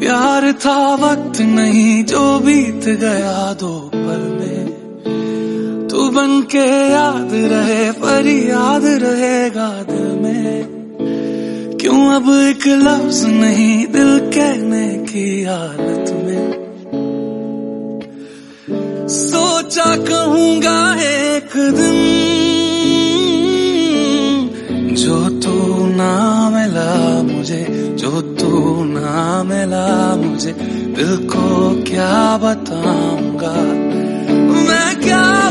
प्यार था वक्त नहीं जो बीत गया दो पल में, तू बन के याद रहे पर याद रहेगा दिल में। क्यों अब एक लफ्ज नहीं दिल कहने की हालत में, सोचा कहूंगा एक दिन जो तू ना मिला मुझे, जो तू ना मिला मुझे, दिल को क्या बताऊंगा मैं, क्या